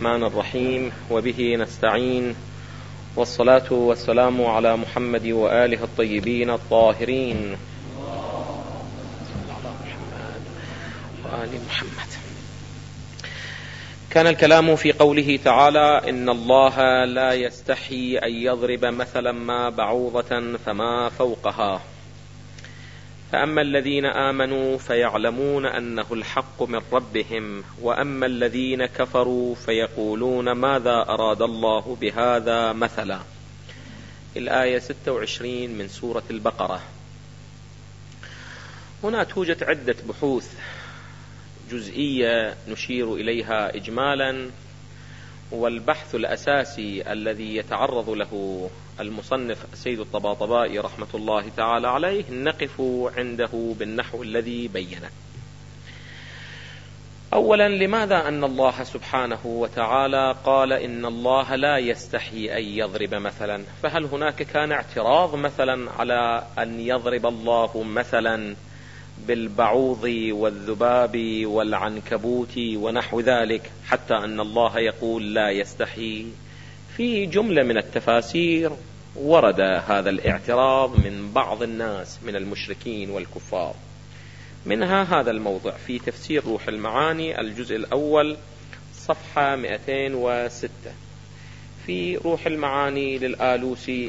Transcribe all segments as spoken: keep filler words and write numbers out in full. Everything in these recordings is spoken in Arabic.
الرحمن الرحيم، وبه نستعين، والصلاة والسلام على محمد وآله الطيبين الطاهرين وآل محمد. كان الكلام في قوله تعالى: إن الله لا يستحي أن يضرب مثلا ما بعوضة فما فوقها، فأما الذين آمنوا فيعلمون أنه الحق من ربهم، وأما الذين كفروا فيقولون ماذا أراد الله بهذا مثلا. الآية ستة وعشرين من سورة البقرة. هنا توجد عدة بحوث جزئية نشير إليها إجمالا، والبحث الأساسي الذي يتعرض له المصنف السيد الطباطبائي رحمة الله تعالى عليه نقف عنده بالنحو الذي بينه. أولا، لماذا أن الله سبحانه وتعالى قال إن الله لا يستحي أن يضرب مثلا؟ فهل هناك كان اعتراض مثلا على أن يضرب الله مثلا بالبعوض والذباب والعنكبوت ونحو ذلك حتى أن الله يقول لا يستحي؟ في جملة من التفاسير ورد هذا الاعتراض من بعض الناس من المشركين والكفار، منها هذا الموضع في تفسير روح المعاني الجزء الأول صفحة مئتين وستة. في روح المعاني للآلوسي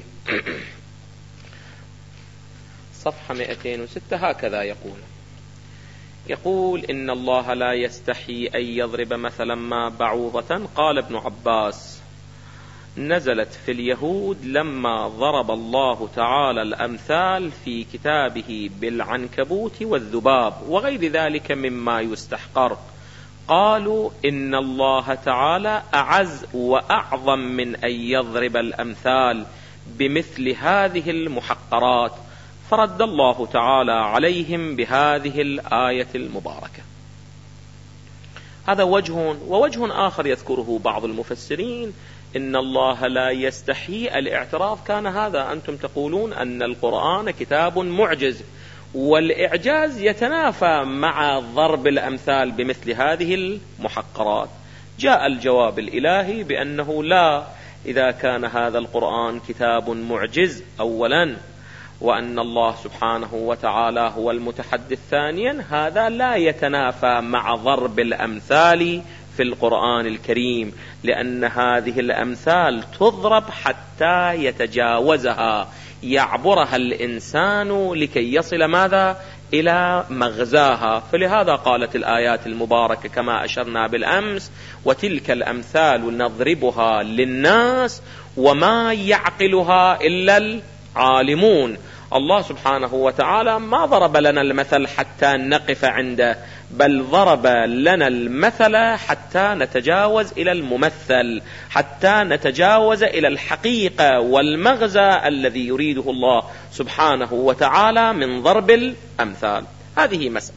صفحة مئتين وستة هكذا يقول: يقول إن الله لا يستحي أن يضرب مثلا ما بعوضة. قال ابن عباس: نزلت في اليهود لما ضرب الله تعالى الأمثال في كتابه بالعنكبوت والذباب وغير ذلك مما يستحقر، قالوا إن الله تعالى أعز وأعظم من أن يضرب الأمثال بمثل هذه المحقرات، فرد الله تعالى عليهم بهذه الآية المباركة. هذا وجه، ووجه آخر يذكره بعض المفسرين: إن الله لا يستحي. الاعتراض كان هذا: أنتم تقولون أن القرآن كتاب معجز، والإعجاز يتنافى مع ضرب الأمثال بمثل هذه المحقرات. جاء الجواب الإلهي بأنه لا، إذا كان هذا القرآن كتاب معجز أولا، وأن الله سبحانه وتعالى هو المتحدث ثانيا، هذا لا يتنافى مع ضرب الأمثال في القرآن الكريم، لأن هذه الأمثال تضرب حتى يتجاوزها، يعبرها الإنسان لكي يصل ماذا؟ إلى مغزاها. فلهذا قالت الآيات المباركة كما أشرنا بالأمس: وتلك الأمثال نضربها للناس وما يعقلها إلا العالمون. الله سبحانه وتعالى ما ضرب لنا المثل حتى نقف عنده، بل ضرب لنا المثل حتى نتجاوز إلى الممثل، حتى نتجاوز إلى الحقيقة والمغزى الذي يريده الله سبحانه وتعالى من ضرب الأمثال. هذه مسألة.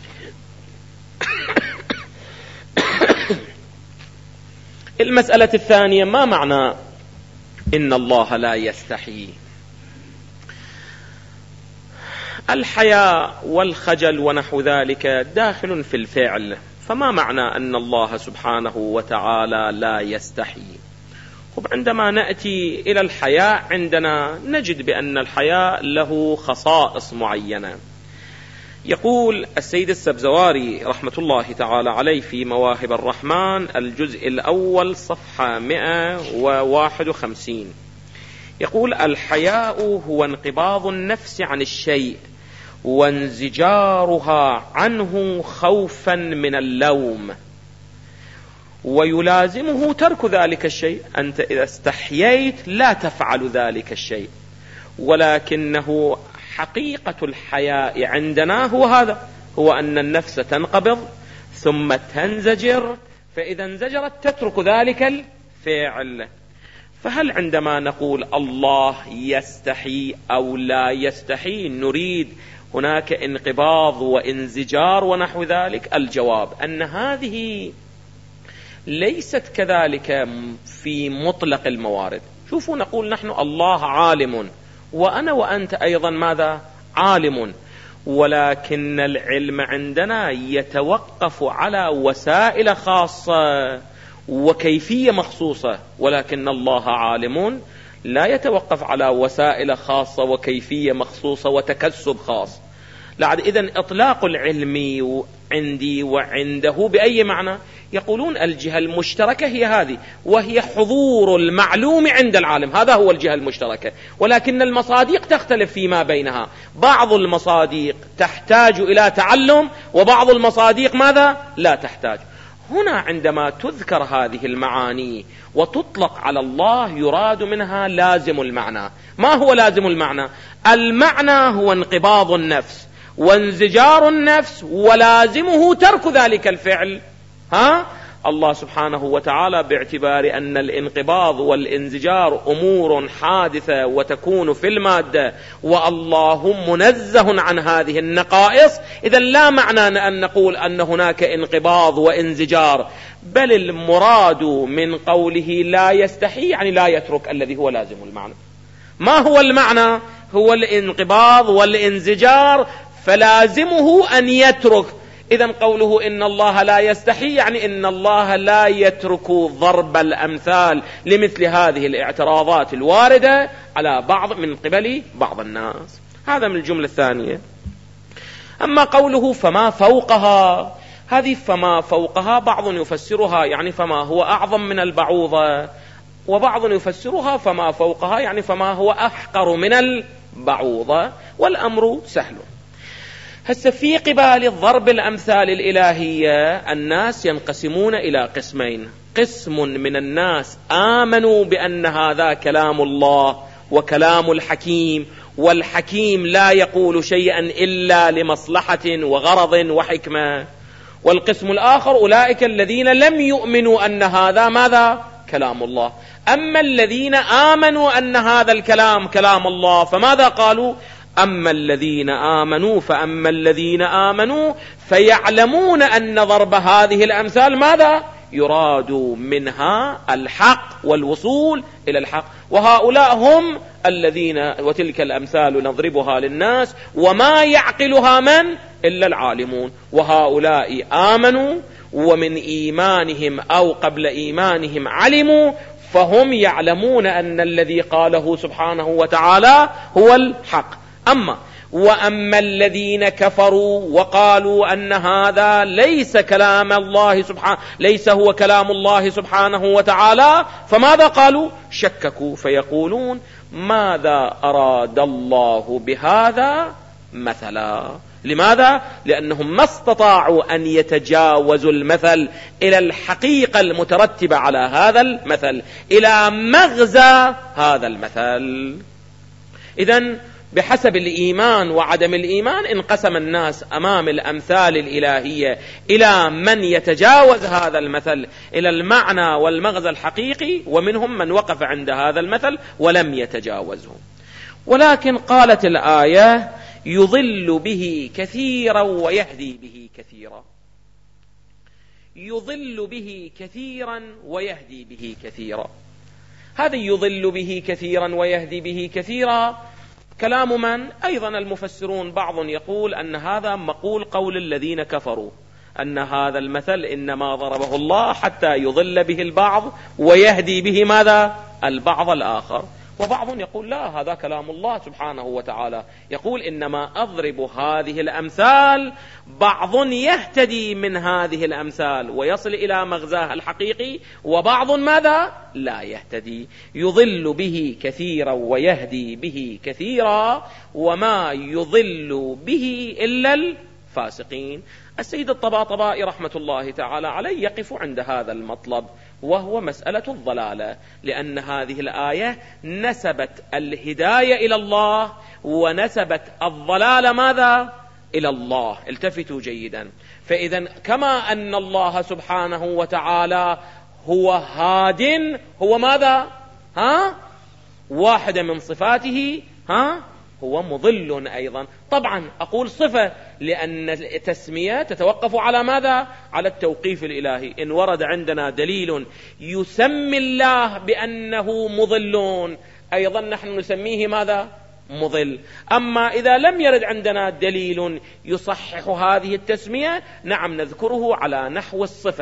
المسألة الثانية: ما معنى إن الله لا يستحي؟ الحياء والخجل ونحو ذلك داخل في الفعل، فما معنى أن الله سبحانه وتعالى لا يستحي؟ عندما نأتي إلى الحياء عندنا نجد بأن الحياء له خصائص معينة. يقول السيد السبزواري رحمة الله تعالى عليه في مواهب الرحمن الجزء الأول صفحة مئة وواحد وخمسين، يقول: الحياء هو انقباض النفس عن الشيء وانزجارها عنه خوفا من اللوم، ويلازمه ترك ذلك الشيء. أنت إذا استحييت لا تفعل ذلك الشيء، ولكنه حقيقة الحياء عندنا هو هذا، هو أن النفس تنقبض ثم تنزجر، فإذا انزجرت تترك ذلك الفعل. فهل عندما نقول الله يستحي أو لا يستحي نريد هناك انقباض وانزجار ونحو ذلك؟ الجواب أن هذه ليست كذلك في مطلق الموارد. شوفوا، نقول نحن الله عالم، وأنا وأنت أيضا ماذا؟ عالم، ولكن العلم عندنا يتوقف على وسائل خاصة، وكيفية مخصوصة، ولكن الله عالم لا يتوقف على وسائل خاصة وكيفية مخصوصة وتكسب خاص. لا، إذن إطلاق العلم عندي وعنده بأي معنى؟ يقولون الجهة المشتركة هي هذه، وهي حضور المعلوم عند العالم، هذا هو الجهة المشتركة. ولكن المصادق تختلف فيما بينها، بعض المصادق تحتاج إلى تعلم وبعض المصادق ماذا؟ لا تحتاج. هنا عندما تذكر هذه المعاني وتطلق على الله يراد منها لازم المعنى. ما هو لازم المعنى؟ المعنى هو انقباض النفس وانزجار النفس، ولازمه ترك ذلك الفعل. ها؟ الله سبحانه وتعالى باعتبار أن الانقباض والانزجار أمور حادثة وتكون في المادة، والله منزه عن هذه النقائص، إذن لا معنى أن نقول أن هناك انقباض وانزجار، بل المراد من قوله لا يستحي يعني لا يترك الذي هو لازم المعنى. ما هو المعنى؟ هو الانقباض والانزجار، فلازمه أن يترك. إذن قوله إن الله لا يستحي يعني إن الله لا يترك ضرب الأمثال لمثل هذه الاعتراضات الواردة على بعض من قبل بعض الناس. هذا من الجملة الثانية. أما قوله فما فوقها، هذه فما فوقها بعض يفسرها يعني فما هو أعظم من البعوضة، وبعض يفسرها فما فوقها يعني فما هو أحقر من البعوضة، والأمر سهل. هسه في قبال ضرب الأمثال الإلهية الناس ينقسمون إلى قسمين. قسم من الناس آمنوا بأن هذا كلام الله وكلام الحكيم، والحكيم لا يقول شيئا إلا لمصلحة وغرض وحكمة. والقسم الآخر أولئك الذين لم يؤمنوا أن هذا ماذا؟ كلام الله. أما الذين آمنوا أن هذا الكلام كلام الله فماذا قالوا؟ أما الذين آمنوا فأما الذين آمنوا فيعلمون أن ضرب هذه الأمثال ماذا؟ يراد منها الحق والوصول إلى الحق، وهؤلاء هم الذين وتلك الأمثال نضربها للناس وما يعقلها من؟ إلا العالمون. وهؤلاء آمنوا ومن إيمانهم أو قبل إيمانهم علموا، فهم يعلمون أن الذي قاله سبحانه وتعالى هو الحق. أما وأما الذين كفروا وقالوا أن هذا ليس كلام الله سبحانه، ليس هو كلام الله سبحانه وتعالى، فماذا قالوا؟ شككوا فيقولون ماذا أراد الله بهذا مثلا. لماذا؟ لأنهم ما استطاعوا أن يتجاوزوا المثل إلى الحقيقة المترتبة على هذا المثل، إلى مغزى هذا المثل. إذن بحسب الإيمان وعدم الإيمان انقسم الناس أمام الأمثال الإلهية إلى من يتجاوز هذا المثل إلى المعنى والمغزى الحقيقي، ومنهم من وقف عند هذا المثل ولم يتجاوزه. ولكن قالت الآية يضل به كثيرا ويهدي به كثيرا. يضل به كثيرا ويهدي به كثيرا. هذا يضل به كثيرا ويهدي به كثيرا كلام من؟ أيضا المفسرون بعض يقول أن هذا مقول قول الذين كفروا، أن هذا المثل إنما ضربه الله حتى يضل به البعض ويهدي به ماذا؟ البعض الآخر. وبعض يقول لا، هذا كلام الله سبحانه وتعالى، يقول إنما أضرب هذه الأمثال، بعض يهتدي من هذه الأمثال ويصل إلى مغزاها الحقيقي، وبعض ماذا؟ لا يهتدي. يضل به كثيرا ويهدي به كثيرا، وما يضل به إلا الفاسقين. السيد الطباطبائي رحمة الله تعالى عليه يقف عند هذا المطلب، وهو مسألة الضلالة، لأن هذه الآية نسبت الهداية إلى الله ونسبت الضلال ماذا؟ إلى الله. التفتوا جيدا. فإذا كما أن الله سبحانه وتعالى هو هاد، هو ماذا؟ ها؟ واحدة من صفاته ها؟ هو مضل أيضا. طبعا أقول صفة لأن التسمية تتوقف على ماذا؟ على التوقيف الإلهي. إن ورد عندنا دليل يسمي الله بأنه مضل، أيضا نحن نسميه ماذا؟ مضل. أما إذا لم يرد عندنا دليل يصحح هذه التسمية، نعم نذكره على نحو الصفة.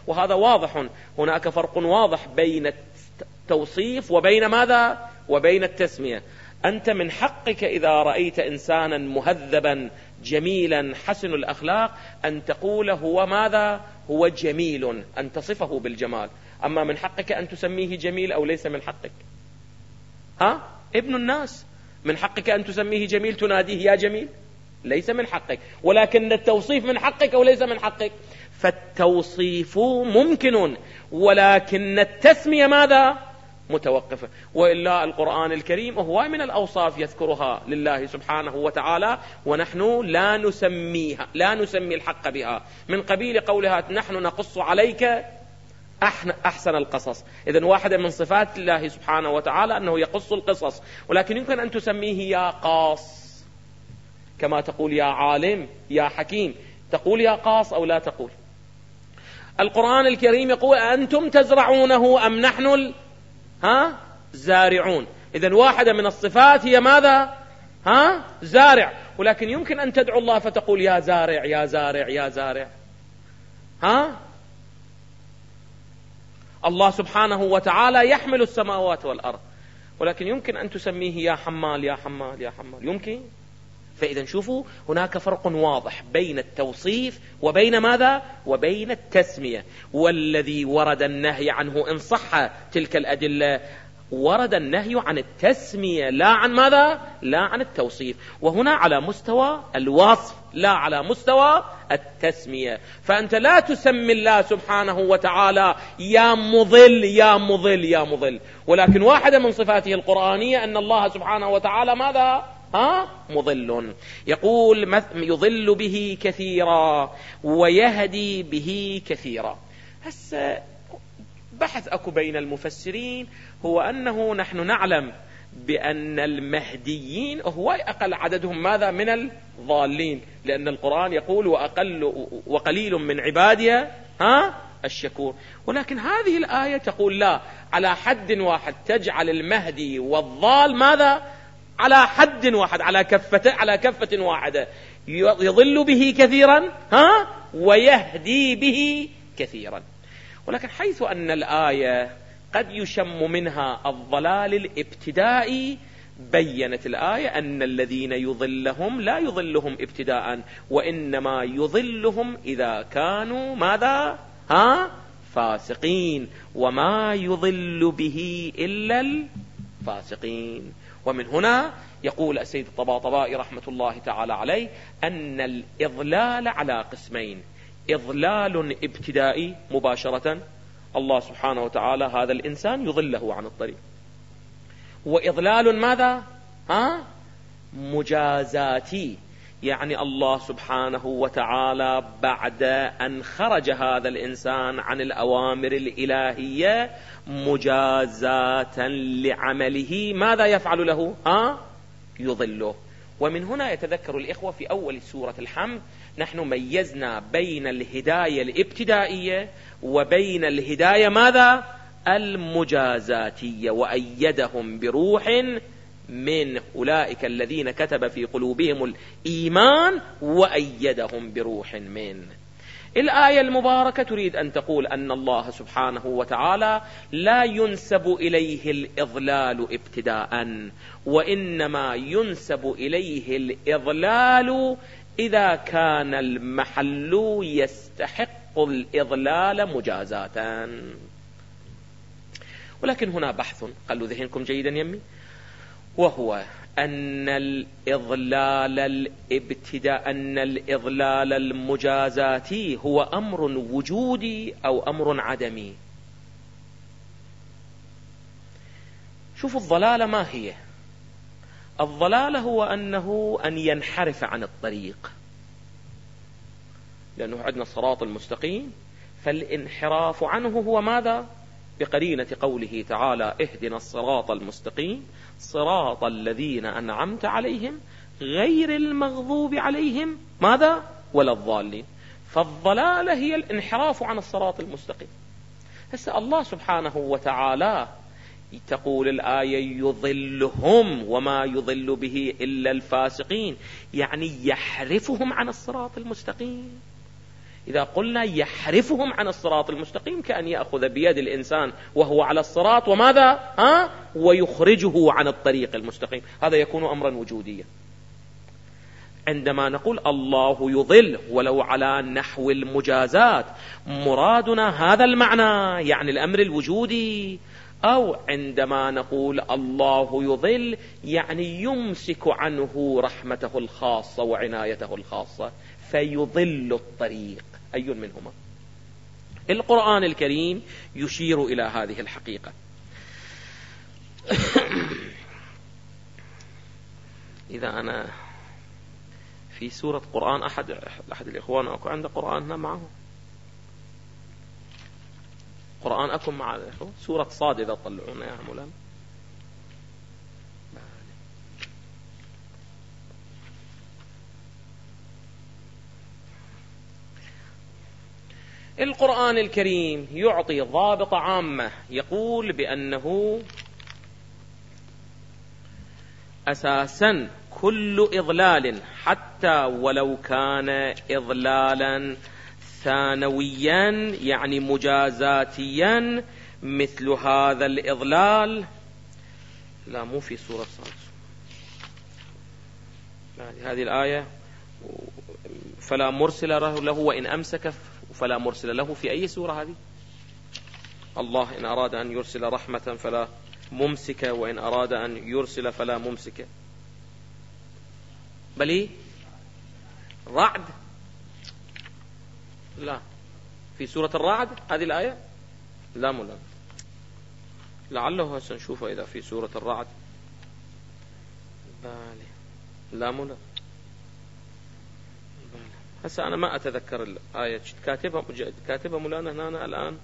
وهذا واضح. هناك فرق واضح بين التوصيف وبين ماذا؟ وبين التسمية. أنت من حقك إذا رأيت إنسانا مهذبا جميلا حسن الأخلاق أن تقول هو ماذا؟ هو جميل، أن تصفه بالجمال. أما من حقك أن تسميه جميل أو ليس من حقك؟ ها؟ ابن الناس من حقك أن تسميه جميل، تناديه يا جميل؟ ليس من حقك. ولكن التوصيف من حقك أو ليس من حقك؟ فالتوصيف ممكن، ولكن التسمية ماذا؟ متوقفة. وإلا القرآن الكريم هو من الأوصاف يذكرها لله سبحانه وتعالى، ونحن لا نسميها، لا نسمي الحق بها، من قبيل قولها نحن نقص عليك أحسن القصص. إذن واحدة من صفات الله سبحانه وتعالى أنه يقص القصص، ولكن يمكن أن تسميه يا قاص، كما تقول يا عالم يا حكيم. تقول يا قاص أو لا تقول؟ القرآن الكريم يقول أنتم تزرعونه أم نحن ال... ها زارعون. إذن واحدة من الصفات هي ماذا؟ ها زارع. ولكن يمكن أن تدعو الله فتقول يا زارع يا زارع يا زارع. ها الله سبحانه وتعالى يحمل السماوات والأرض، ولكن يمكن أن تسميه يا حمال يا حمال يا حمال، يمكن. فإذا شوفوا هناك فرق واضح بين التوصيف وبين ماذا؟ وبين التسمية. والذي ورد النهي عنه إن صح تلك الأدلة ورد النهي عن التسمية لا عن ماذا؟ لا عن التوصيف. وهنا على مستوى الوصف لا على مستوى التسمية. فأنت لا تسمي الله سبحانه وتعالى يا مضل يا مضل يا مضل، ولكن واحدة من صفاته القرآنية أن الله سبحانه وتعالى ماذا؟ ها مضل. يقول يضل به كثيرا ويهدي به كثيرا. هسه بحث أكو بين المفسرين هو أنه نحن نعلم بأن المهديين هو أقل عددهم ماذا؟ من الضالين، لأن القرآن يقول وأقل وقليل من عبادي ها الشكور. ولكن هذه الآية تقول لا، على حد واحد تجعل المهدي والضال ماذا؟ على حد واحد، على كفة على كفة واحدة. يضل به كثيرا ها ويهدي به كثيرا. ولكن حيث أن الآية قد يشم منها الضلال الابتدائي، بيّنت الآية أن الذين يضلهم لا يضلهم ابتداء، وإنما يضلهم إذا كانوا ماذا؟ ها فاسقين، وما يضل به إلا الفاسقين. ومن هنا يقول السيد الطباطبائي رحمة الله تعالى عليه أن الإضلال على قسمين: إضلال ابتدائي مباشرة، الله سبحانه وتعالى هذا الإنسان يضله عن الطريق، وإضلال ماذا؟ ها مجازاتي، يعني الله سبحانه وتعالى بعد أن خرج هذا الإنسان عن الأوامر الإلهية مجازاة لعمله ماذا يفعل له؟ ها يضله. ومن هنا يتذكر الإخوة في أول سورة الحمد نحن ميزنا بين الهداية الابتدائية وبين الهداية ماذا؟ المجازاتية، وأيدهم بروح من أولئك الذين كتب في قلوبهم الإيمان وأيدهم بروح من. الآية المباركة تريد أن تقول أن الله سبحانه وتعالى لا ينسب إليه الإضلال ابتداء، وإنما ينسب إليه الإضلال إذا كان المحل يستحق الإضلال مجازاة. ولكن هنا بحث قالوا ذهنكم جيدا يمي، وهو أن الإضلال الابتداء أن الإضلال المجازاتي هو أمر وجودي أو أمر عدمي. شوفوا الضلالة ما هي؟ الضلالة هو أنه أن ينحرف عن الطريق، لأنه عندنا الصراط المستقيم، فالانحراف عنه هو ماذا؟ بقرينة قوله تعالى اهدنا الصراط المستقيم صراط الذين أنعمت عليهم غير المغضوب عليهم ماذا؟ ولا الضالين. فالضلالة هي الانحراف عن الصراط المستقيم. هسه الله سبحانه وتعالى تقول الآية يضلهم وما يضل به إلا الفاسقين، يعني يحرفهم عن الصراط المستقيم، إذا قلنا يحرفهم عن الصراط المستقيم كأن يأخذ بيد الإنسان وهو على الصراط وماذا ها ويخرجه عن الطريق المستقيم، هذا يكون أمرا وجوديا. عندما نقول الله يضل ولو على نحو المجازات مرادنا هذا المعنى، يعني الأمر الوجودي. أو عندما نقول الله يضل يعني يمسك عنه رحمته الخاصة وعنايته الخاصة فيضل الطريق، أي منهما؟ القرآن الكريم يشير إلى هذه الحقيقة. إذا أنا في سورة قرآن أحد أحد الإخوان أكو عنده قرآن هنا معه قرآن أكو مع الإخوة سورة صاد إذا طلعونا يا مولانا. القرآن الكريم يعطي ضابط عامة يقول بأنه أساسا كل إضلال حتى ولو كان إضلالا ثانويا يعني مجازاتيا مثل هذا الإضلال. لا مو في سورة صاد هذه الآية، فلا مرسل له وإن أمسك فلا مرسل له. في أي سورة هذه؟ الله إن أراد أن يرسل رحمة فلا ممسك وإن أراد أن يرسل فلا ممسك. بل رعد؟ لا في سورة الرعد هذه الآية؟ لا مولا، لعله سنشوفه إذا في سورة الرعد. لا مولا، هسه أنا ما أتذكر الآية كاتبها كاتبها مولانا هنا الآن.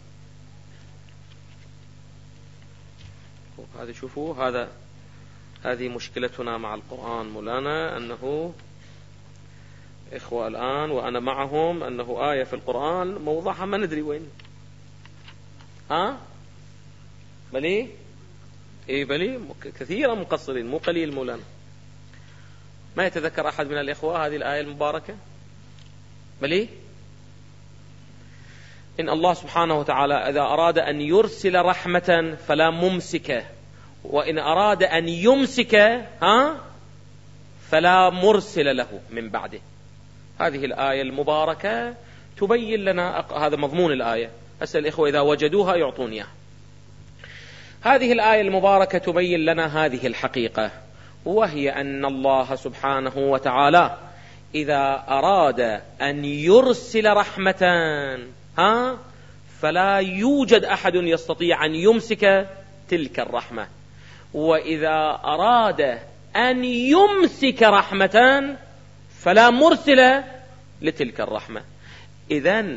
هذه شوفوا، هذا هذه مشكلتنا مع القرآن مولانا، أنه إخوة الآن وأنا معهم أنه آية في القرآن موضعها ما ندري وين. ها بلي إيه بلي كثيرا مقصرين مو قليل مولانا. ما يتذكر أحد من الإخوة هذه الآية المباركة؟ بلي إن الله سبحانه وتعالى إذا أراد أن يرسل رحمة فلا ممسك وإن أراد أن يمسك ها فلا مرسل له من بعده. هذه الآية المباركة تبين لنا أق... هذا مضمون الآية. أسأل الإخوة إذا وجدوها يعطوني. هذه الآية المباركة تبين لنا هذه الحقيقة، وهي أن الله سبحانه وتعالى إذا أراد أن يرسل رحمة ها فلا يوجد أحد يستطيع أن يمسك تلك الرحمة، وإذا أراد أن يمسك رحمة فلا مرسل لتلك الرحمة. إذن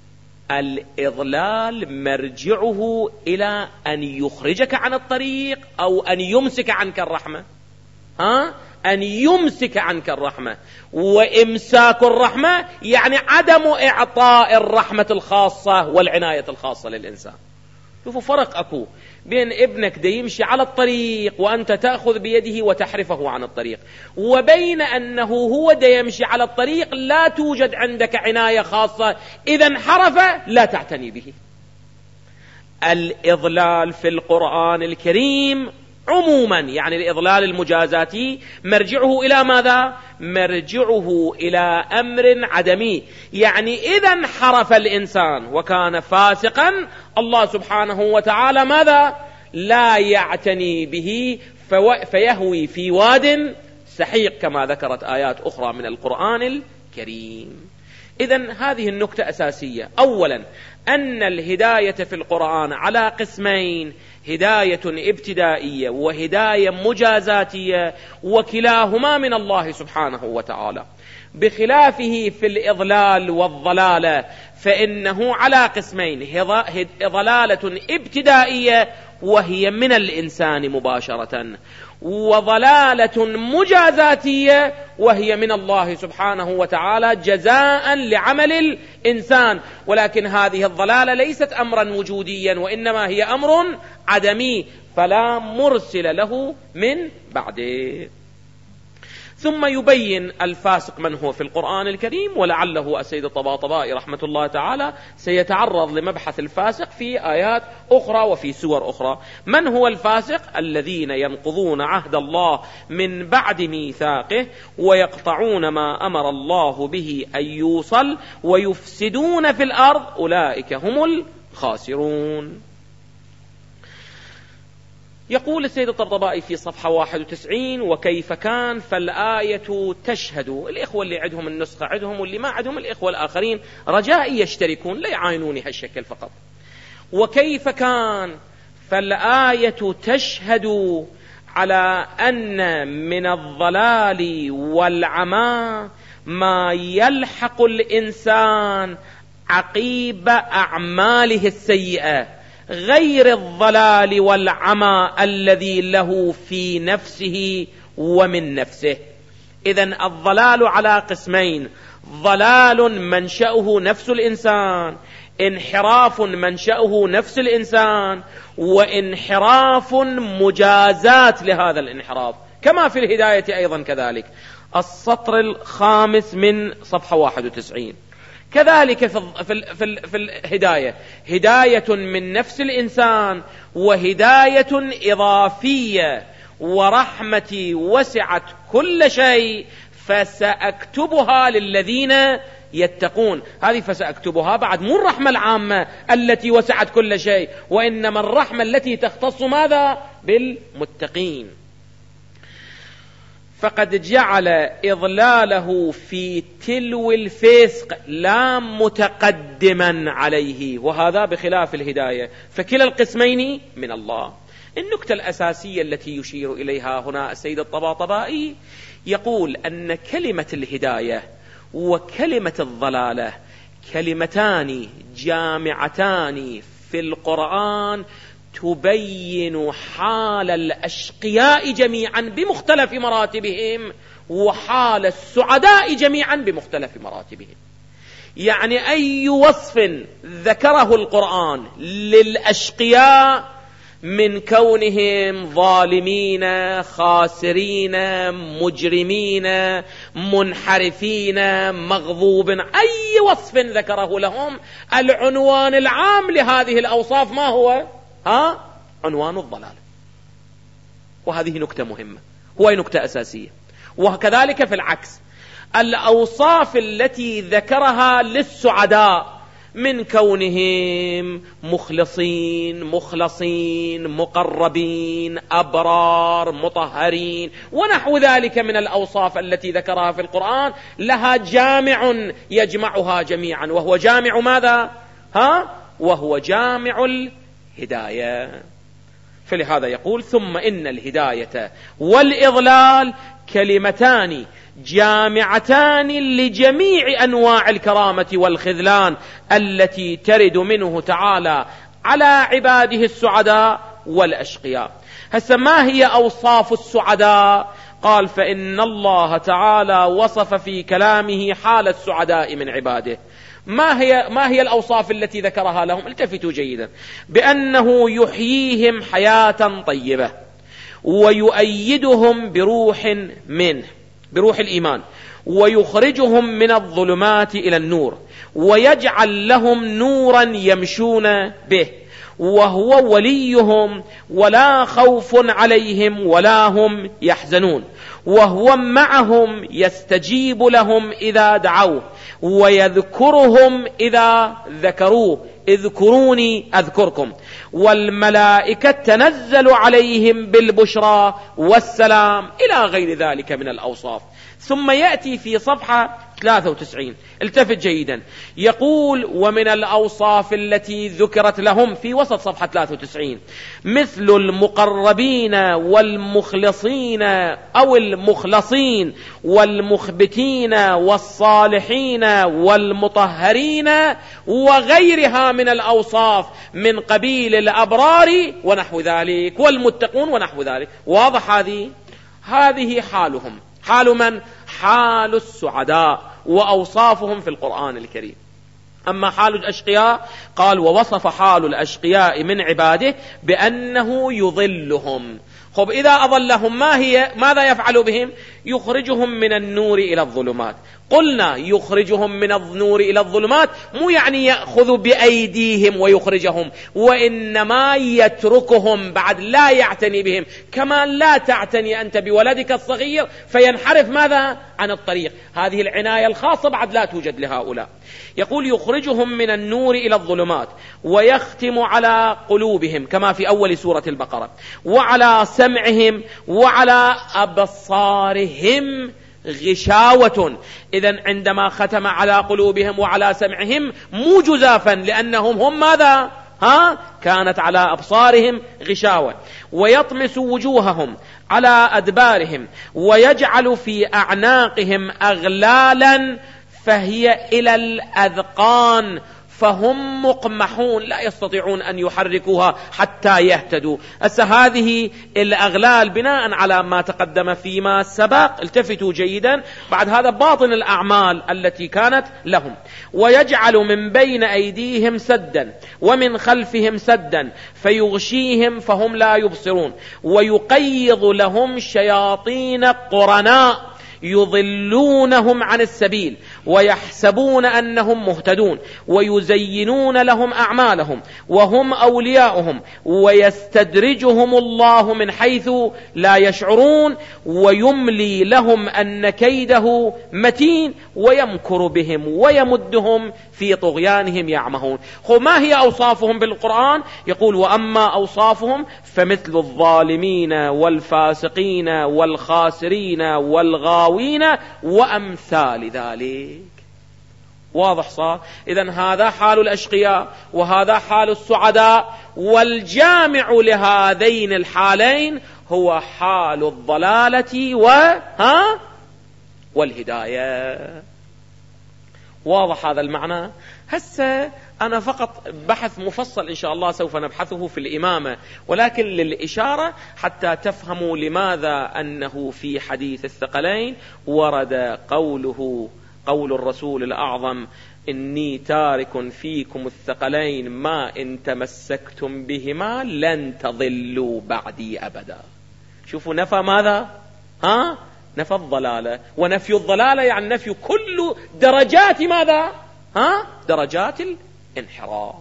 الإضلال مرجعه إلى أن يخرجك عن الطريق أو أن يمسك عنك الرحمة. ها أن يمسك عنك الرحمة، وإمساك الرحمة يعني عدم إعطاء الرحمة الخاصة والعناية الخاصة للإنسان. شوفوا فرق أكو بين ابنك دا يمشي على الطريق وأنت تأخذ بيده وتحرفه عن الطريق، وبين أنه هو دا يمشي على الطريق لا توجد عندك عناية خاصة، إذا انحرف لا تعتني به. الإضلال في القرآن الكريم عموما يعني الإضلال المجازاتي مرجعه إلى ماذا؟ مرجعه إلى أمر عدمي، يعني إذا انحرف الإنسان وكان فاسقا الله سبحانه وتعالى ماذا؟ لا يعتني به فيهوي في واد سحيق كما ذكرت آيات أخرى من القرآن الكريم. إذن هذه النكتة أساسية. أولا أن الهداية في القرآن على قسمين، هداية ابتدائية وهداية مجازاتية، وكلاهما من الله سبحانه وتعالى، بخلافه في الإضلال والضلالة فإنه على قسمين، ضلالة ابتدائية وهي من الإنسان مباشرة، وضلالة مجازاتية وهي من الله سبحانه وتعالى جزاء لعمل الإنسان. ولكن هذه الضلالة ليست أمرا وجوديا وإنما هي أمر عدمي فلا مرسل له من بعده. ثم يبين الفاسق من هو في القرآن الكريم، ولعله السيد الطباطبائي رحمة الله تعالى سيتعرض لمبحث الفاسق في آيات أخرى وفي سور أخرى. من هو الفاسق؟ الذين ينقضون عهد الله من بعد ميثاقه ويقطعون ما أمر الله به أن يوصل ويفسدون في الأرض، أولئك هم الخاسرون. يقول السيد الطبطبائي في صفحة واحد وتسعين: وكيف كان فالآية تشهد. الإخوة اللي عندهم النسخة عندهم، واللي ما عندهم الإخوة الآخرين رجائي يشتركون لا يعاينوني هالشكل فقط. وكيف كان فالآية تشهد على أن من الضلال والعمى ما يلحق الإنسان عقيب أعماله السيئة غير الضلال والعمى الذي له في نفسه ومن نفسه. إذن الضلال على قسمين: ضلال منشأه نفس الإنسان، انحراف منشأه نفس الإنسان، وانحراف مجازات لهذا الانحراف، كما في الهداية أيضا كذلك. السطر الخامس من صفحة واحد وتسعين. كذلك في, في, في, في الهداية، هداية من نفس الإنسان وهداية إضافية. ورحمتي وسعت كل شيء فسأكتبها للذين يتقون. هذه فسأكتبها بعد مو الرحمة العامة التي وسعت كل شيء، وإنما الرحمة التي تختص ماذا؟ بالمتقين. فقد جعل إضلاله في تلو الفسق لا متقدما عليه، وهذا بخلاف الهداية، فكلا القسمين من الله. النكتة الأساسية التي يشير إليها هنا السيد الطباطبائي يقول أن كلمة الهداية وكلمة الضلالة كلمتان جامعتان في القرآن تبين حال الأشقياء جميعا بمختلف مراتبهم وحال السعداء جميعا بمختلف مراتبهم. يعني أي وصف ذكره القرآن للأشقياء من كونهم ظالمين خاسرين مجرمين منحرفين مغضوب، أي وصف ذكره لهم العنوان العام لهذه الأوصاف ما هو؟ ها؟ عنوان الضلال. وهذه نكتة مهمة، هو نكتة أساسية. وكذلك في العكس، الأوصاف التي ذكرها للسعداء من كونهم مخلصين مخلصين مقربين أبرار مطهرين ونحو ذلك من الأوصاف التي ذكرها في القرآن، لها جامع يجمعها جميعا، وهو جامع ماذا؟ ها؟ وهو جامع الهداية. فلهذا يقول: ثم إن الهداية والإضلال كلمتان جامعتان لجميع أنواع الكرامة والخذلان التي ترد منه تعالى على عباده السعداء والأشقياء. هسه ما هي أوصاف السعداء؟ قال: فإن الله تعالى وصف في كلامه حال السعداء من عباده. ما هي, ما هي الأوصاف التي ذكرها لهم؟ التفتوا جيدا: بأنه يحييهم حياة طيبة ويؤيدهم بروح منه، بروح الإيمان، ويخرجهم من الظلمات إلى النور، ويجعل لهم نورا يمشون به، وهو وليهم ولا خوف عليهم ولا هم يحزنون، وهو معهم يستجيب لهم إذا دعوه، ويذكرهم إذا ذكروه، اذكروني أذكركم، والملائكة تنزل عليهم بالبشرى والسلام، إلى غير ذلك من الأوصاف. ثم يأتي في صفحة ثلاثة وتسعين، التفت جيدا، يقول: ومن الأوصاف التي ذكرت لهم في وسط صفحة ثلاثة وتسعين مثل المقربين والمخلصين أو المخلصين والمخبتين والصالحين والمطهرين وغيرها من الأوصاف من قبيل الأبرار ونحو ذلك والمتقون ونحو ذلك. واضح؟ هذه هذه حالهم. حال من؟ حال السعداء وأوصافهم في القرآن الكريم. أما حال الأشقياء قال: ووصف حال الأشقياء من عباده بأنه يضلهم خب إذا أضلهم ما هي ماذا يفعل بهم؟ يخرجهم من النور إلى الظلمات. قلنا يخرجهم من النور إلى الظلمات مو يعني يأخذ بأيديهم ويخرجهم، وإنما يتركهم بعد، لا يعتني بهم، كما لا تعتني أنت بولدك الصغير فينحرف ماذا؟ عن الطريق. هذه العناية الخاصة بعد لا توجد لهؤلاء. يقول يخرجهم من النور إلى الظلمات ويختم على قلوبهم كما في أول سورة البقرة، وعلى سمعهم وعلى أبصارهم غشاوة. إذن عندما ختم على قلوبهم وعلى سمعهم مو جزافا، لأنهم هم ماذا؟ ها؟ كانت على أبصارهم غشاوة. ويطمس وجوههم على أدبارهم ويجعل في أعناقهم أغلالا فهي إلى الأذقان فهم مقمحون لا يستطيعون أن يحركوها حتى يهتدوا. أس هذه الأغلال بناء على ما تقدم فيما سبق، التفتوا جيدا، بعد هذا باطن الأعمال التي كانت لهم. ويجعل من بين أيديهم سدا ومن خلفهم سدا فيغشيهم فهم لا يبصرون. ويقيض لهم شياطين قرناء يضلونهم عن السبيل ويحسبون أنهم مهتدون، ويزينون لهم أعمالهم وهم أولياؤهم، ويستدرجهم الله من حيث لا يشعرون، ويملي لهم أن كيده متين، ويمكر بهم ويمدهم في طغيانهم يعمهون. خو ما هي أوصافهم بالقرآن؟ يقول وأما أوصافهم فمثل الظالمين والفاسقين والخاسرين والغاوين وأمثال ذلك. واضح صار؟ إذن هذا حال الأشقياء وهذا حال السعداء، والجامع لهذين الحالين هو حال الضلالة وها والهداية. واضح هذا المعنى؟ هسه أنا فقط بحث مفصل إن شاء الله سوف نبحثه في الإمامة، ولكن للإشارة حتى تفهموا لماذا أنه في حديث الثقلين ورد قوله قول الرسول الأعظم إني تارك فيكم الثقلين ما إن تمسكتم بهما لن تضلوا بعدي أبدا. شوفوا نفى ماذا؟ ها؟ نفى الضلالة، ونفي الضلالة يعني نفي كل درجات ماذا؟ ها؟ درجات الانحراف.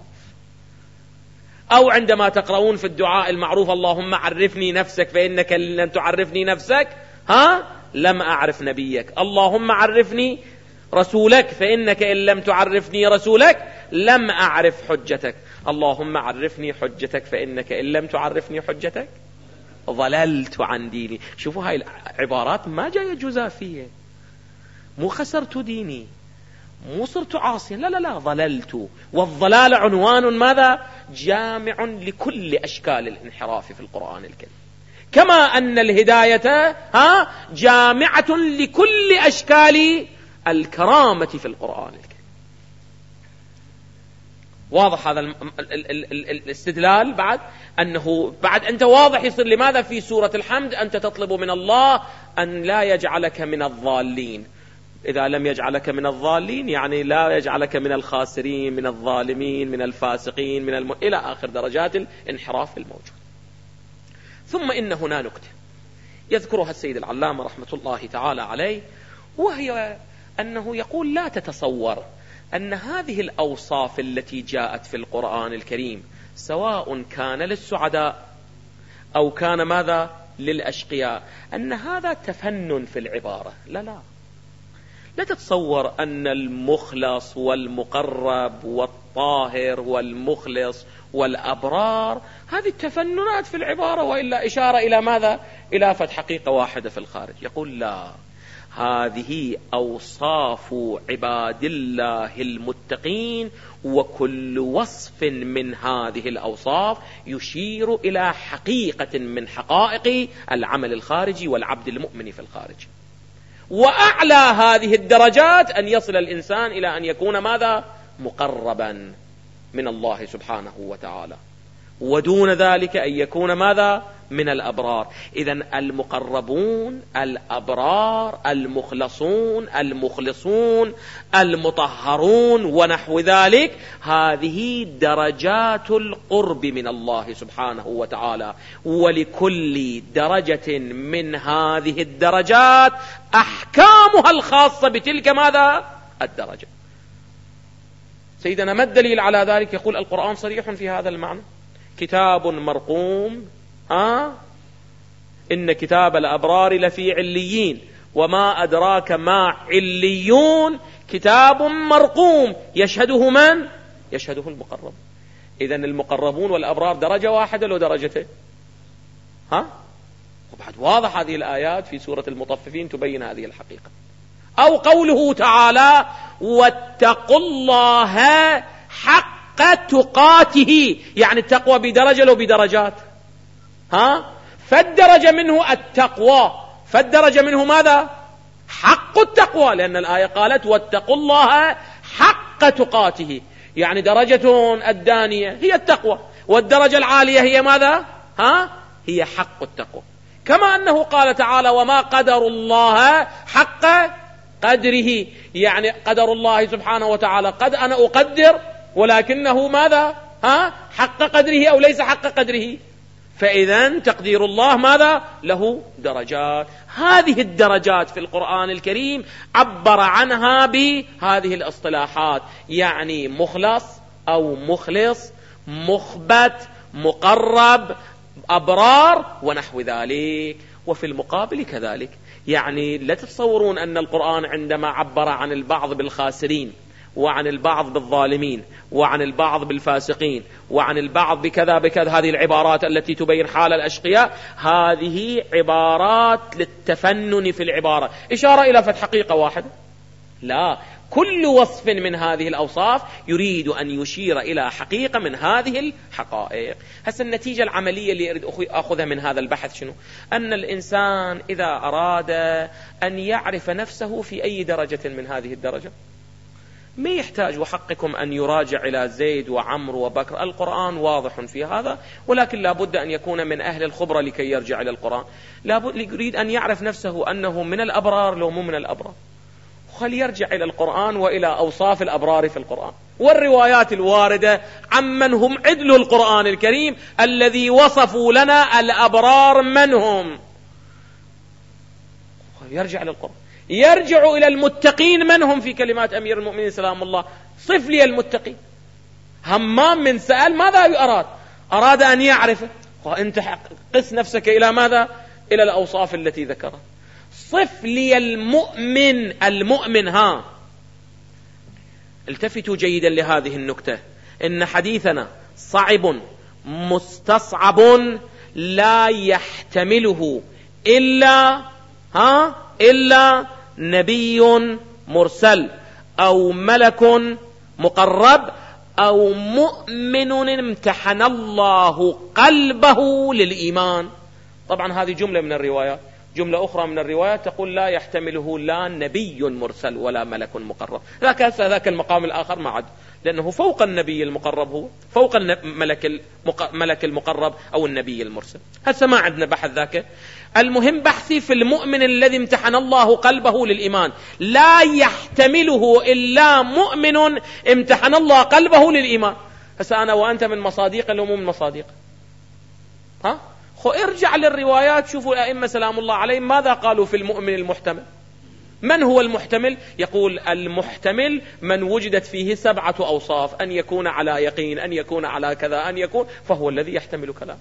أو عندما تقرؤون في الدعاء المعروف اللهم عرفني نفسك فإنك لن تعرفني نفسك ها؟ لم أعرف نبيك. اللهم عرفني رسولك فإنك إن لم تعرفني رسولك لم أعرف حجتك. اللهم عرفني حجتك فإنك إن لم تعرفني حجتك ضللت عن ديني. شوفوا هاي العبارات ما جاية جزافية، مو خسرت ديني، مو صرت عاصيا، لا لا لا، ضللت. والضلال عنوان ماذا؟ جامع لكل أشكال الانحراف في القرآن الكريم، كما أن الهداية ها جامعة لكل أشكال الكرامة في القرآن الكريم. واضح هذا الاستدلال؟ بعد أنه بعد أنت واضح يصير لماذا في سورة الحمد أنت تطلب من الله أن لا يجعلك من الضالين. إذا لم يجعلك من الضالين يعني لا يجعلك من الخاسرين، من الظالمين، من الفاسقين، من الم... إلى آخر درجات الانحراف الموجود. ثم إن هنا نكتة يذكرها السيد العلامة رحمة الله تعالى عليه، وهي أنه يقول لا تتصور أن هذه الأوصاف التي جاءت في القرآن الكريم سواء كان للسعداء أو كان ماذا للأشقياء أن هذا تفنن في العبارة. لا لا لا تتصور أن المخلص والمقرب والطاهر والمخلص والأبرار هذه التفننات في العبارة، وإلا إشارة إلى ماذا؟ إلى فتح حقيقة واحدة في الخارج. يقول لا، هذه أوصاف عباد الله المتقين، وكل وصف من هذه الأوصاف يشير إلى حقيقة من حقائق العمل الخارجي والعبد المؤمن في الخارج. وأعلى هذه الدرجات أن يصل الإنسان إلى أن يكون ماذا؟ مقربا من الله سبحانه وتعالى، ودون ذلك أن يكون ماذا؟ من الأبرار. إذن المقربون الأبرار المخلصون المخلصون المطهرون ونحو ذلك، هذه درجات القرب من الله سبحانه وتعالى، ولكل درجة من هذه الدرجات أحكامها الخاصة بتلك ماذا؟ الدرجة. سيدنا ما الدليل على ذلك؟ يقول القرآن صريح في هذا المعنى: كتاب مرقوم، آه إن كتاب الأبرار لفي عليين وما أدراك ما عليون، كتاب مرقوم يشهده من؟ يشهده المقرب. إذن المقربون والأبرار درجة واحدة لو درجتين؟ ها؟ وبعد واضح هذه الآيات في سورة المطففين تبين هذه الحقيقة. أو قوله تعالى: واتقوا الله حق تقاته، يعني التقوى بدرجة لو بدرجات؟ ها؟ فالدرجة منه التقوى، فالدرجة منه ماذا؟ حق التقوى، لأن الآية قالت: واتقوا الله حق تقاته، يعني درجة الدانية هي التقوى، والدرجة العالية هي ماذا؟ ها؟ هي حق التقوى. كما أنه قال تعالى: وما قدر الله حق قدره، يعني قدر الله سبحانه وتعالى قد أنا أقدر ولكنه ماذا؟ ها؟ حق قدره أو ليس حق قدره. فإذن تقدير الله ماذا؟ له درجات. هذه الدرجات في القرآن الكريم عبر عنها بهذه الاصطلاحات، يعني مخلص أو مخلص، مخبت، مقرب، أبرار ونحو ذلك. وفي المقابل كذلك، يعني لا تتصورون أن القرآن عندما عبر عن البعض بالخاسرين وعن البعض بالظالمين وعن البعض بالفاسقين وعن البعض بكذا بكذا، هذه العبارات التي تبين حال الأشقياء، هذه عبارات للتفنن في العبارة، إشارة إلى فتح حقيقة واحدة. لا، كل وصف من هذه الأوصاف يريد أن يشير إلى حقيقة من هذه الحقائق. هسه النتيجة العملية اللي أريد أخذها من هذا البحث شنو؟ أن الإنسان إذا أراد أن يعرف نفسه في أي درجة من هذه الدرجة ما يحتاج وحقكم أن يراجع إلى زيد وعمر وبكر، القرآن واضح في هذا، ولكن لابد أن يكون من أهل الخبرة لكي يرجع إلى القرآن. لابد يريد أن يعرف نفسه أنه من الأبرار لو مو من الأبرار، خلي يرجع إلى القرآن وإلى أوصاف الأبرار في القرآن والروايات الواردة عمن هم عدل القرآن الكريم الذي وصفوا لنا الأبرار من هم. يرجع إلى القرآن، يرجع إلى المتقين من هم في كلمات أمير المؤمنين سلام الله: صف لي المتقين. همام من سأل ماذا أراد؟ أراد أن يعرف، وأنت قس نفسك إلى ماذا؟ إلى الأوصاف التي ذكرها. صف لي المؤمن، المؤمن. ها، التفتوا جيدا لهذه النكتة، إن حديثنا صعب مستصعب لا يحتمله إلا ها إلا نبي مرسل أو ملك مقرب أو مؤمن امتحن الله قلبه للإيمان. طبعا هذه جملة من الروايات. جملة أخرى من الروايات تقول لا يحتمله لا نبي مرسل ولا ملك مقرب. ذاك ذاك المقام الآخر ما عاد، لأنه فوق النبي المقرب، هو فوق الملك الملك المقرب أو النبي المرسل. هسه ما عندنا بحث ذاك. المهم بحثي في المؤمن الذي امتحن الله قلبه للإيمان، لا يحتمله إلا مؤمن امتحن الله قلبه للإيمان. هسه أنا وأنت من مصاديق لو مو من مصاديق؟ ها؟ خو ارجع للروايات، شوفوا الأئمة سلام الله عليهم ماذا قالوا في المؤمن المحتمل. من هو المحتمل؟ يقول المحتمل من وجدت فيه سبعة أوصاف: أن يكون على يقين، أن يكون على كذا، أن يكون، فهو الذي يحتمل كلام.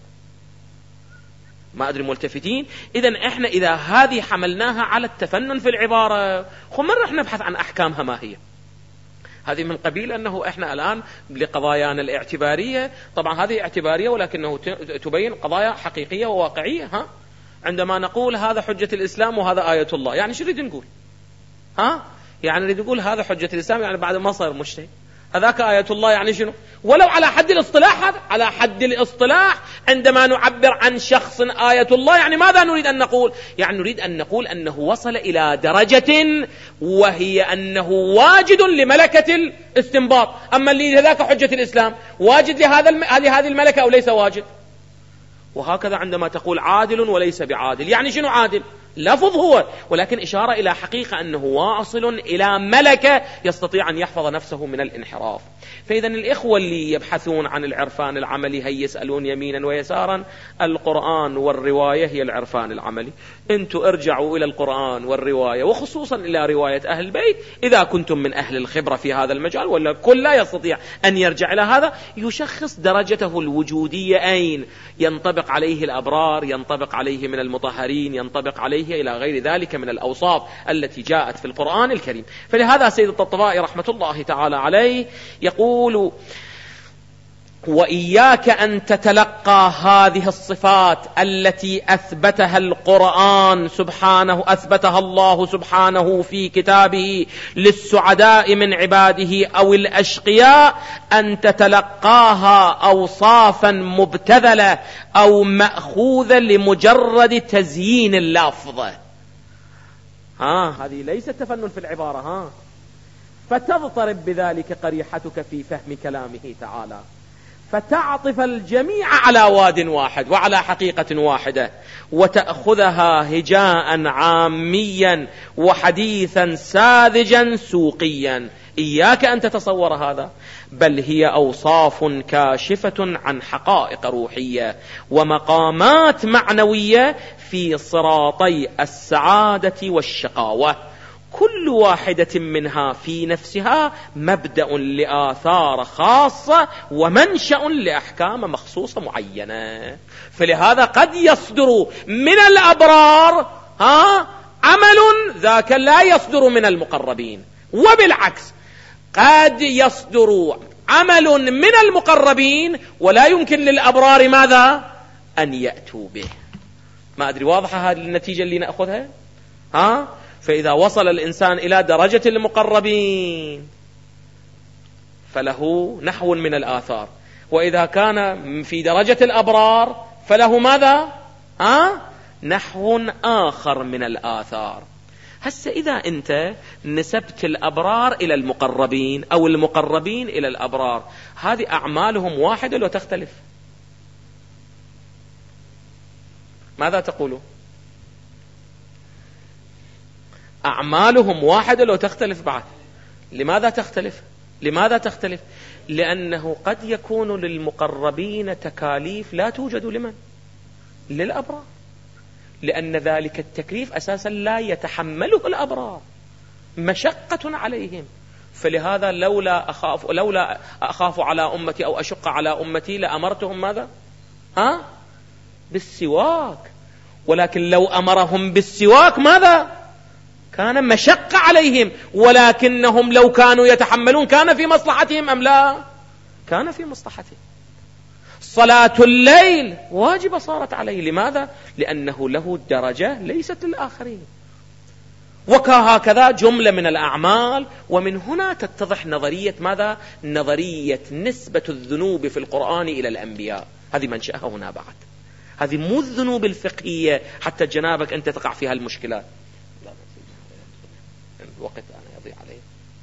ما أدري ملتفتين؟ إذن إحنا إذا هذه حملناها على التفنن في العبارة، خو من رح نبحث عن أحكامها ما هي. هذه من قبيل أنه إحنا الآن لقضايانا الاعتبارية، طبعا هذه اعتبارية ولكنه تبين قضايا حقيقية وواقعية. ها، عندما نقول هذا حجة الإسلام وهذا آية الله، يعني شو نريد نقول؟ ها، يعني نريد نقول هذا حجة الإسلام يعني بعد ما صار مجتهد، هذاك آية الله يعني شنو؟ ولو على حد الاصطلاح، هذا على حد الاصطلاح عندما نعبر عن شخص آية الله يعني ماذا نريد أن نقول؟ يعني نريد أن نقول أنه وصل إلى درجة وهي أنه واجد لملكة الاستنباط. أما اللي هذاك حجة الإسلام واجد لهذا هذه هذه الملكة أو ليس واجد؟ وهكذا عندما تقول عادل وليس بعادل، يعني شنو عادل؟ لفظ هو، ولكن إشارة إلى حقيقة أنه واصل إلى ملكة يستطيع أن يحفظ نفسه من الانحراف. فإذا الإخوة اللي يبحثون عن العرفان العملي هي يسألون يمينا ويسارا، القرآن والرواية هي العرفان العملي. أنتوا ارجعوا إلى القرآن والرواية، وخصوصا إلى رواية أهل البيت إذا كنتم من أهل الخبرة في هذا المجال، ولا كل لا يستطيع أن يرجع إلى هذا، يشخص درجته الوجودية أين ينطبق عليه الأبرار، ينطبق عليه من المطهرين، ينطبق عليه إلى غير ذلك من الأوصاف التي جاءت في القرآن الكريم. فلهذا سيد الطبطبائي رحمة الله تعالى عليه يقول: وإياك أن تتلقى هذه الصفات التي أثبتها القرآن سبحانه، أثبتها الله سبحانه في كتابه للسعداء من عباده أو الأشقياء، أن تتلقاها أوصافا مبتذلة أو مأخوذة لمجرد تزيين اللفظة. ها هذه ليست تفنن في العبارة، ها فتضطرب بذلك قريحتك في فهم كلامه تعالى، فتعطف الجميع على واد واحد وعلى حقيقة واحدة، وتأخذها هجاء عاميا وحديثا ساذجا سوقيا. إياك أن تتصور هذا، بل هي أوصاف كاشفة عن حقائق روحية ومقامات معنوية في صراطي السعادة والشقاوة، كل واحدة منها في نفسها مبدأ لآثار خاصة ومنشأ لأحكام مخصوصة معينة. فلهذا قد يصدر من الأبرار ها عمل ذاك لا يصدر من المقربين، وبالعكس قد يصدر عمل من المقربين ولا يمكن للأبرار ماذا؟ أن يأتوا به. ما أدري واضحة هذه النتيجة اللي نأخذها؟ ها؟ فإذا وصل الإنسان إلى درجة المقربين فله نحو من الآثار، وإذا كان في درجة الأبرار فله ماذا؟ ها؟ نحو آخر من الآثار. هسه إذا أنت نسبت الأبرار إلى المقربين أو المقربين إلى الأبرار، هذه أعمالهم واحدة لو تختلف، ماذا تقولوا؟ أعمالهم واحدة لو تختلف بعد. لماذا تختلف؟ لماذا تختلف؟ لأنه قد يكون للمقربين تكاليف لا توجد لمن؟ للأبرار، لأن ذلك التكليف أساسا لا يتحمله الأبرار، مشقة عليهم. فلهذا لولا أخاف لولا أخاف على أمتي أو أشق على أمتي لأمرتهم ماذا؟ ها؟ بالسواك. ولكن لو أمرهم بالسواك ماذا؟ كان مشقة عليهم، ولكنهم لو كانوا يتحملون كان في مصلحتهم أم لا؟ كان في مصلحتهم. صلاة الليل واجبة صارت عليه، لماذا؟ لأنه له درجة ليست للآخرين. وكهكذا جملة من الأعمال. ومن هنا تتضح نظرية ماذا؟ نظرية نسبة الذنوب في القرآن إلى الأنبياء. هذه منشأها هنا بعد، هذه مو الذنوب الفقهية حتى جنابك أنت تقع فيها المشكلات. الوقت أنا يضيع عليه.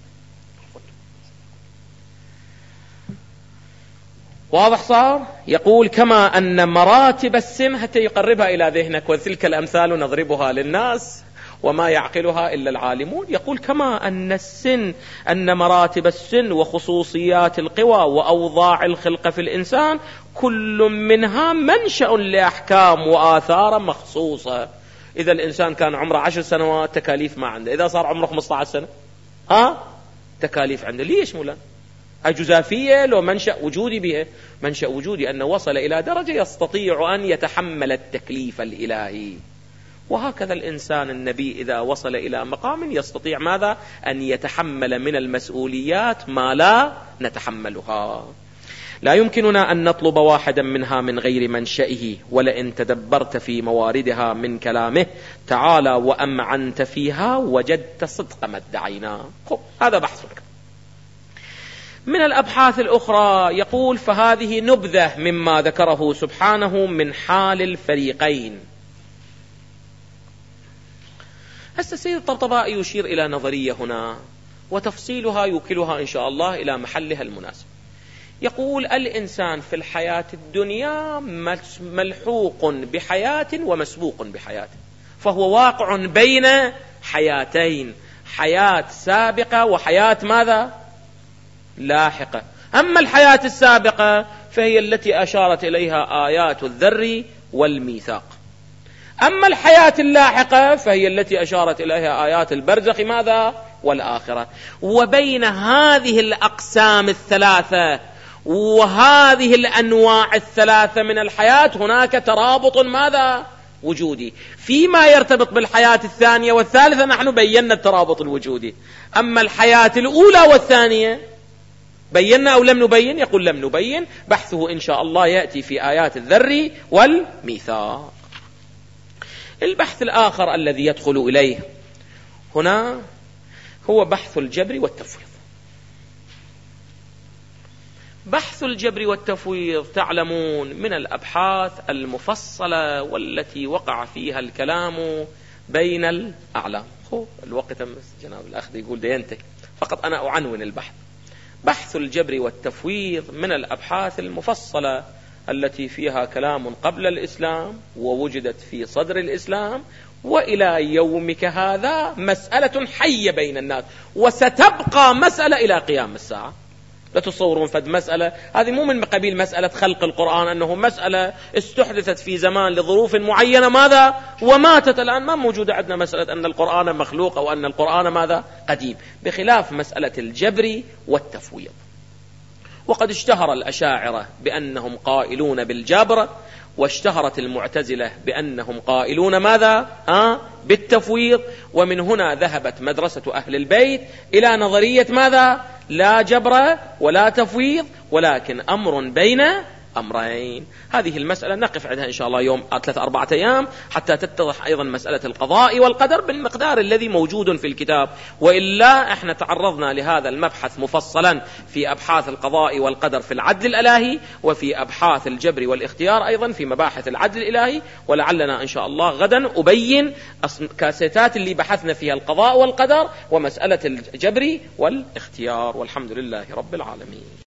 واضح صار؟ يقول كما أن مراتب السن، حتى يقربها إلى ذهنك، وتلك الأمثال نضربها للناس وما يعقلها إلا العالمون. يقول كما أن السن أن مراتب السن وخصوصيات القوى وأوضاع الخلقة في الإنسان كل منها منشأ لأحكام وآثار مخصوصة. إذا الإنسان كان عمره عشر سنوات تكاليف ما عنده، إذا صار عمره خمسة عشر سنة ها تكاليف عنده. ليش مولا؟ جزافية لو منشأ وجودي بها؟ منشأ وجودي أنه وصل إلى درجة يستطيع أن يتحمل التكليف الإلهي. وهكذا الإنسان النبي إذا وصل إلى مقام يستطيع ماذا؟ أن يتحمل من المسؤوليات ما لا نتحملها. لا يمكننا أن نطلب واحدا منها من غير منشئه، ولئن تدبرت في مواردها من كلامه تعالى وأمعنت فيها وجدت صدق ما ادعيناه. هذا بحثك. من الأبحاث الأخرى يقول فهذه نبذة مما ذكره سبحانه من حال الفريقين. هسه السيد الطبطبائي يشير إلى نظرية هنا، وتفصيلها يوكلها إن شاء الله إلى محلها المناسب. يقول الإنسان في الحياة الدنيا ملحوق بحياة ومسبوق بحياة، فهو واقع بين حياتين، حياة سابقة وحياة ماذا؟ لاحقة. أما الحياة السابقة فهي التي أشارت إليها آيات الذر والميثاق، أما الحياة اللاحقة فهي التي أشارت إليها آيات البرزخ ماذا؟ والآخرة. وبين هذه الأقسام الثلاثة وهذه الأنواع الثلاثة من الحياة هناك ترابط ماذا؟ وجودي. فيما يرتبط بالحياة الثانية والثالثة نحن بينا الترابط الوجودي، أما الحياة الأولى والثانية بينا أو لم نبين؟ يقول لم نبين، بحثه إن شاء الله يأتي في آيات الذر والميثاق. البحث الآخر الذي يدخل إليه هنا هو بحث الجبر والتفويض. بحث الجبر والتفويض تعلمون من الأبحاث المفصلة والتي وقع فيها الكلام بين الأعلام. هو الوقت جناب الأخ يقول دينتك، فقط أنا أعنون البحث. بحث الجبر والتفويض من الأبحاث المفصلة التي فيها كلام قبل الإسلام ووجدت في صدر الإسلام وإلى يومك هذا مسألة حية بين الناس، وستبقى مسألة إلى قيام الساعة. لا تصورون فد مسألة هذه مو من قبيل مسألة خلق القرآن، أنه مسألة استحدثت في زمان لظروف معينة ماذا وماتت. الآن ما موجودة عندنا مسألة أن القرآن مخلوق أو أن القرآن ماذا قديم، بخلاف مسألة الجبر والتفويض. وقد اشتهر الأشاعرة بأنهم قائلون بالجبر، واشتهرت المعتزلة بأنهم قائلون ماذا؟ آه بالتفويض. ومن هنا ذهبت مدرسة أهل البيت إلى نظرية ماذا؟ لا جبر ولا تفويض، ولكن أمر بين أمرين. هذه المسألة نقف عندها إن شاء الله يوم ثلاثة أربعة أيام حتى تتضح أيضا مسألة القضاء والقدر بالمقدار الذي موجود في الكتاب، وإلا احنا تعرضنا لهذا المبحث مفصلا في أبحاث القضاء والقدر في العدل الإلهي، وفي أبحاث الجبر والاختيار أيضا في مباحث العدل الإلهي. ولعلنا إن شاء الله غدا أبين كاسيتات اللي بحثنا فيها القضاء والقدر ومسألة الجبر والاختيار، والحمد لله رب العالمين.